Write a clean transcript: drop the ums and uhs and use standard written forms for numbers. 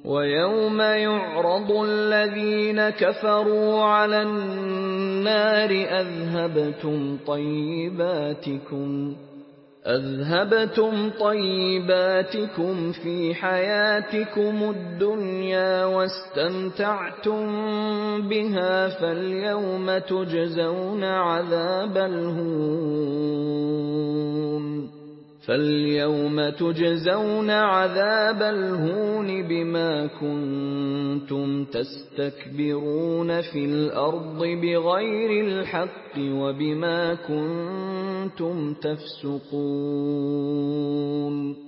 وَيَوْمَ يُعْرَضُ الَّذِينَ كَفَرُوا عَلَى النَّارِ أَذْهَبْتُمْ طَيِّبَاتِكُمْ فِي حَيَاتِكُمُ الدُّنْيَا وَاسْتَمْتَعْتُم بِهَا فَالْيَوْمَ تُجْزَوْنَ عَذَابَ الْهُونِ بِمَا كُنتُمْ تَسْتَكْبِرُونَ فِي الْأَرْضِ بِغَيْرِ الْحَقِّ وَبِمَا كُنتُمْ تَفْسُقُونَ